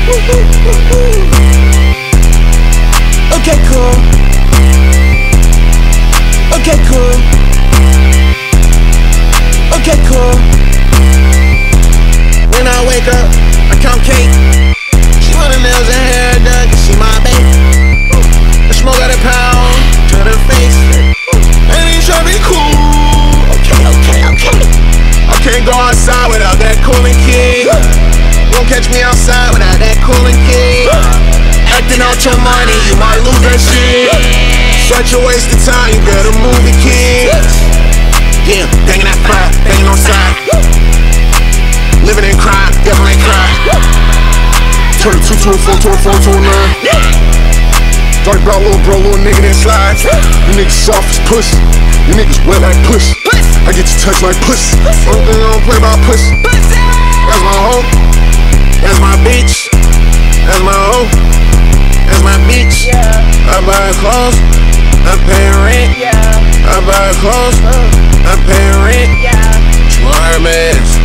Okay, cool. Okay, cool. Okay, cool. When I wake up, I count cake. She want her nails and hair done, cause she my babe. I smoke out a pound to the face. And he try to be cool. Okay. I can't go outside without that cooling kid. Won't catch me outside without that cooling kid. Acting out your money, you might lose that shit. Such a waste of time, you better move the kids. Yeah, banging that fire, banging on side. Living in crime, devil ain't cry. Turn a 2 to a 4 to a 4 to a 9. Dark brown little bro, little nigga that slides. You niggas soft as pussy, you niggas wet like pussy. I get you touched like pussy. One thing I don't play about pussy. That's my hoe, that's my bitch, that's my hoe, that's my bitch. I buy her clothes, I pay rent. I buy her clothes, I pay rent. She want Hermes,